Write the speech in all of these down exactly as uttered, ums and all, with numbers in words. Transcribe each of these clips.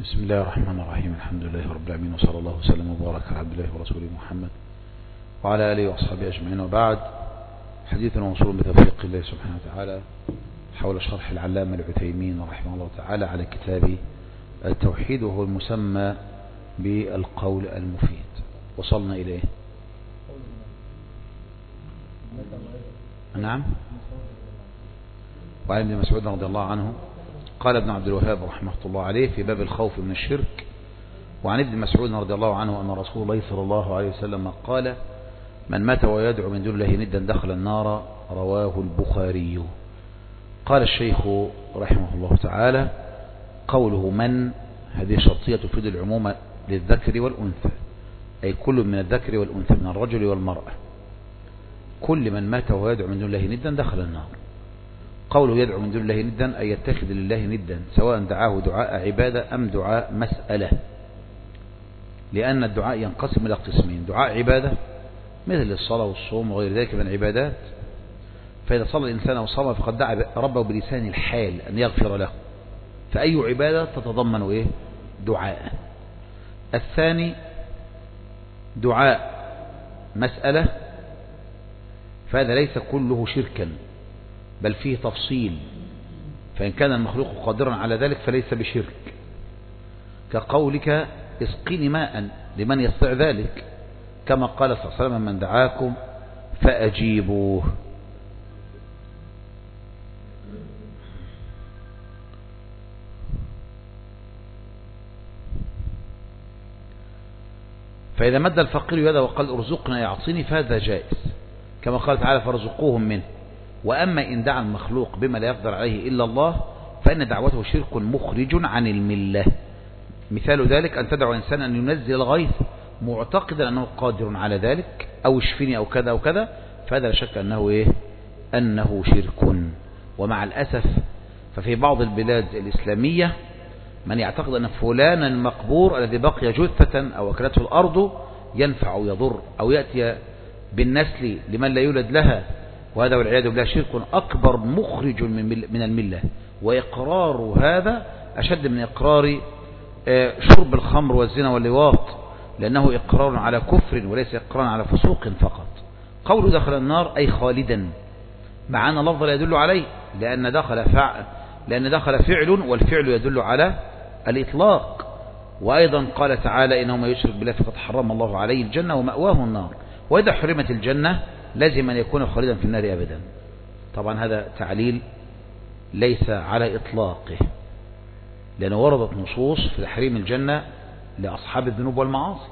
بسم الله الرحمن الرحيم. الحمد لله رب العالمين، وصلى الله وسلم وبارك على عبد الله ورسوله محمد وعلى آله وأصحابه أجمعين، وبعد. حديثنا موصول بتوفيق الله سبحانه وتعالى حول شرح العلامة العثيمين رحمه الله تعالى على كتاب التوحيد، وهو المسمى بالقول المفيد. وصلنا إليه. نعم. وعن ابن مسعود رضي الله عنه قال ابن عبد الوهاب رحمه الله عليه في باب الخوف من الشرك: وعن ابن مسعود رضي الله عنه أن رسول الله صلى الله عليه وسلم قال: من مات ويدعو من دون الله ندا دخل النار. رواه البخاري. قال الشيخ رحمه الله تعالى: قوله من، هذه شرطية تفيد العموم للذكر والأنثى، أي كل من الذكر والأنثى من الرجل والمرأة. كل من مات ويدعو من دون الله ندا دخل النار. قوله يدعو من دون الله ندا أي يتخذ لله ندا، سواء دعاه دعاء عبادة أم دعاء مسألة، لأن الدعاء ينقسم إلى قسمين: دعاء عبادة مثل الصلاة والصوم وغير ذلك من العبادات، فإذا صلى الإنسان وصام فقد دعا ربه بلسان الحال أن يغفر له، فأي عبادة تتضمن إيه؟ دعاء. الثاني دعاء مسألة، فهذا ليس كله شركا بل فيه تفصيل، فإن كان المخلوق قادرا على ذلك فليس بشرك، كقولك اسقني ماء لمن يستطيع ذلك، كما قال صلى الله عليه وسلم: من دعاكم فأجيبوه. فإذا مد الفقير يده وقال ارزقنا يعطيني فهذا جائز، كما قال تعالى: فارزقوهم منه. وأما إن دعا المخلوق بما لا يقدر عليه إلا الله فإن دعوته شرك مخرج عن الملة. مثال ذلك أن تدعو إنسان أن ينزل الغيث معتقدا أنه قادر على ذلك، أو اشفني أو كذا أو كذا، فهذا لا شك أنه إيه؟ أنه شرك. ومع الأسف ففي بعض البلاد الإسلامية من يعتقد أن فلانا المقبور الذي بقي جثة أو أكلته الأرض ينفع أو يضر، أو يأتي بالنسل لمن لا يولد لها، وهذا والعياذ بالله شرك أكبر مخرج من الملة. وإقرار هذا أشد من إقرار شرب الخمر والزنا واللواط، لأنه إقرار على كفر وليس إقرار على فسوق فقط. قوله دخل النار أي خالدا، مع أن اللفظ لا يدل عليه، لأن دخل فعل لأن دخل فعل، والفعل يدل على الإطلاق. وأيضا قال تعالى: إنه من يشرك بالله فقد حرم الله عليه الجنة ومأواه النار. وإذا حرمت الجنة لازم أن يكون خالدا في النار أبدا. طبعا هذا تعليل ليس على إطلاقه، لأنه وردت نصوص في تحريم الجنة لأصحاب الذنوب والمعاصي،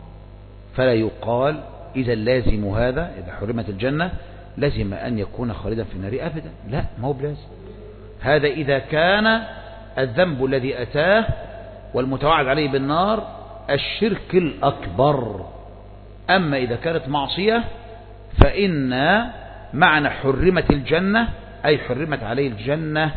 فلا يقال إذا لازم هذا إذا حرمت الجنة لازم أن يكون خالدا في النار أبدا. لا، ما هو بلازم. هذا إذا كان الذنب الذي أتاه والمتوعد عليه بالنار الشرك الأكبر. أما إذا كانت معصية فإن معنى حرمت الجنة أي حرمت عليه الجنة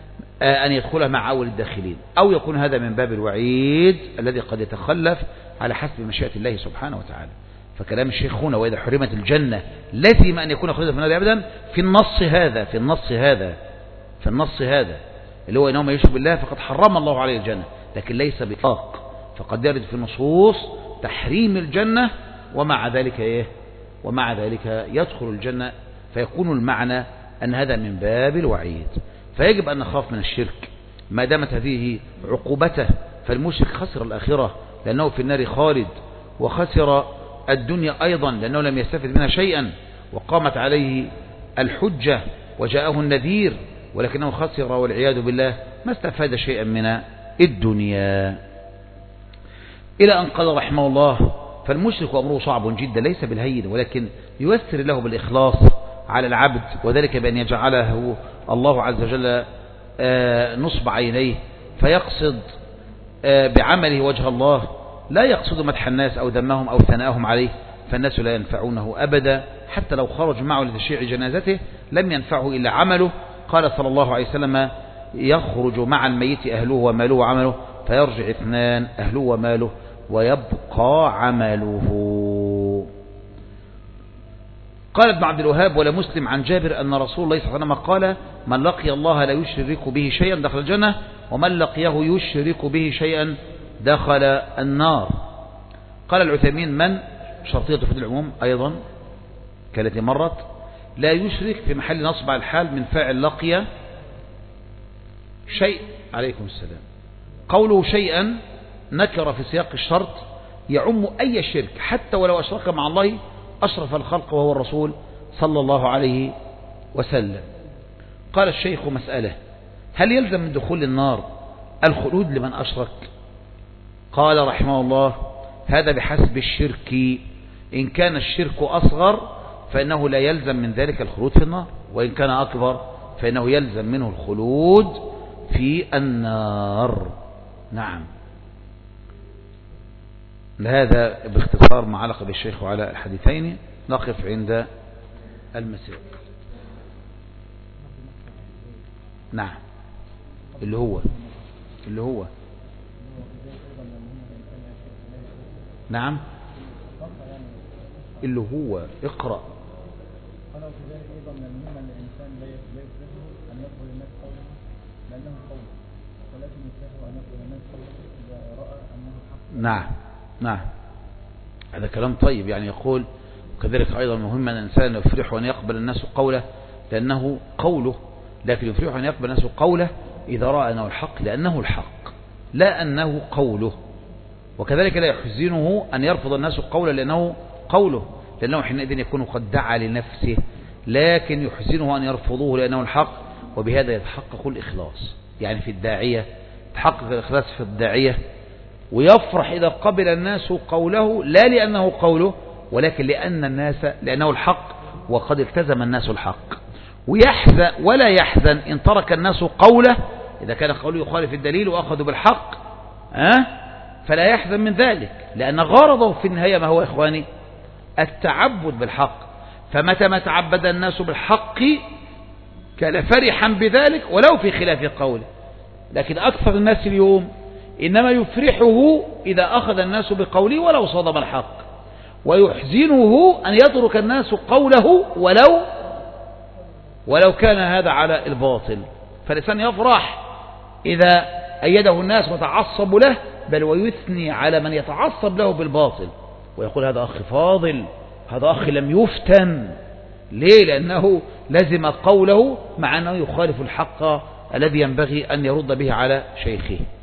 أن يدخلها مع أول الداخلين، أو يكون هذا من باب الوعيد الذي قد يتخلف على حسب مشيئة الله سبحانه وتعالى. فكلام الشيخ هنا وإذا حرمت الجنة لازم أن يكون خالدا في النار أبدا في النص هذا في النص هذا في النص هذا اللي هو إنه من يشرك بالله فقد حرم الله عليه الجنة، لكن ليس بإطلاق. فقد يرد في النصوص تحريم الجنة ومع ذلك إيه؟ ومع ذلك يدخل الجنة، فيكون المعنى أن هذا من باب الوعيد. فيجب أن نخاف من الشرك ما دامت هذه عقوبته، فالمشرك خسر الآخرة لأنه في النار خالد، وخسر الدنيا أيضا لأنه لم يستفد منها شيئا، وقامت عليه الحجة وجاءه النذير ولكنه خسر والعياذ بالله ما استفاد شيئا من الدنيا. إلى أن قال رحمه الله: فالمشرك أمره صعب جدا ليس بالهين، ولكن ييسر له بالإخلاص على العبد، وذلك بأن يجعله الله عز وجل نصب عينيه فيقصد بعمله وجه الله، لا يقصد مدح الناس أو ذمهم أو ثناءهم عليه، فالناس لا ينفعونه أبدا، حتى لو خرج معه لتشييع جنازته لم ينفعه إلا عمله. قال صلى الله عليه وسلم: يخرج مع الميت أهله وماله وعمله، فيرجع اثنان أهله وماله ويبقى عمله. قال ابن عبد الوهاب: ولا مسلم عن جابر أن رسول الله صلى الله عليه وسلم قال: من لقي الله لا يشرك به شيئا دخل الجنة، ومن لقيه يشرك به شيئا دخل النار. قال العثيمين من شرطية في العموم أيضا كالتي مرت، لا يشرك في محل نصب على الحال من فاعل لقي شيء. عليكم السلام. قوله شيئا نكر في سياق الشرط يعم أي شرك حتى ولو أشرك مع الله أشرف الخلق وهو الرسول صلى الله عليه وسلم. قال الشيخ مسألة: هل يلزم من دخول النار الخلود لمن أشرك؟ قال رحمه الله: هذا بحسب الشرك، إن كان الشرك أصغر فإنه لا يلزم من ذلك الخلود في النار، وإن كان أكبر فإنه يلزم منه الخلود في النار. نعم. هذا باختصار ما علق بالشيخ على الحديثين. نقف عند المسير. نعم. اللي هو اللي هو نعم اللي هو اقرأ. نعم نعم هذا كلام طيب. يعني يقول وكذلك أيضا مهم أن الإنسان يفرح أن يقبل الناس قوله لأنه قوله، لكن يفرح أن يقبل الناس قوله إذا رأى أنه الحق لأنه الحق لا أنه قوله. وكذلك لا يحزنه أن يرفض الناس قوله لأنه قوله، لأنه حينئذ يكون قد دعا لنفسه، لكن يحزنه أن يرفضوه لأنه الحق. وبهذا يتحقق الإخلاص، يعني في الداعية تحقق الإخلاص في الداعية، ويفرح إذا قبل الناس قوله لا لأنه قوله ولكن لأن الناس لأنه الحق وقد التزم الناس الحق. ويحزن ولا يحزن إن ترك الناس قوله إذا كان قوله يخالف الدليل وأخذوا بالحق أه؟ فلا يحزن من ذلك، لأن غرضه في النهاية ما هو إخواني التعبد بالحق. فمتى ما تعبد الناس بالحق كان فرحا بذلك ولو في خلاف قوله. لكن أكثر الناس اليوم إنما يفرحه إذا أخذ الناس بقوله ولو صدم الحق، ويحزنه أن يترك الناس قوله ولو ولو كان هذا على الباطل. فالإنسان يفرح إذا أيده الناس وتعصب له، بل ويثني على من يتعصب له بالباطل ويقول هذا أخ فاضل، هذا أخ لم يفتن. ليه؟ لأنه لزم قوله مع أنه يخالف الحق الذي ينبغي أن يرد به على شيخه.